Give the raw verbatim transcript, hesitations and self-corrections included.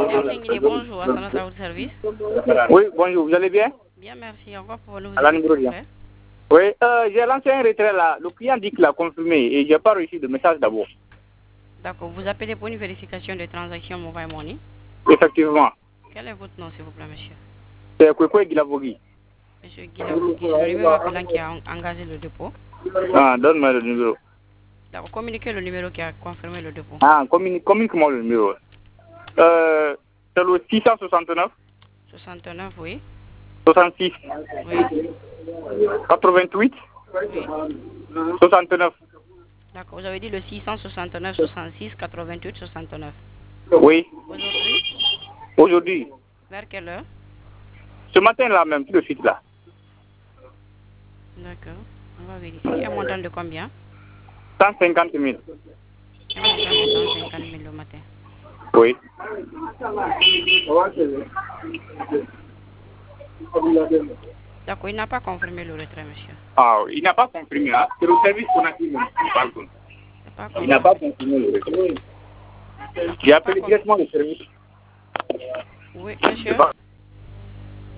Bonjour, à votre service. Oui, bonjour, vous allez bien? Bien, merci. Encore pour nous. Oui, euh, j'ai lancé un retrait là. Le client dit qu'il a confirmé et je n'ai pas reçu de message d'abord. D'accord. Vous appelez pour une vérification de transaction mobile money? Effectivement. Quel est votre nom, s'il vous plaît, monsieur? C'est Kwekwe Guilavogui. Monsieur Guilavogui, c'est le numéro appelant qui a engagé le dépôt. Ah, donne-moi le numéro. D'accord. Communiquez le numéro qui a confirmé le dépôt. Ah, communique, communique-moi le numéro. Euh, c'est le six cent soixante-neuf. soixante-neuf, oui. soixante-six. Oui. quatre-vingt-huit. Oui. soixante-neuf. D'accord. Vous avez dit le six cent soixante-neuf, soixante-six, quatre-vingt-huit, soixante-neuf. Oui. Aujourd'hui? Aujourd'hui. Vers quelle heure? Ce matin-là même, tout de suite là. D'accord. On va vérifier. Un montant de combien? cent cinquante mille. Un montant de cent cinquante mille le matin. Oui. D'accord, il n'a pas confirmé le retrait, monsieur. Ah, il n'a pas confirmé, hein? C'est le service qu'on a fait, il n'a pas confirmé le retrait. J'ai appelé directement le service. Oui, monsieur.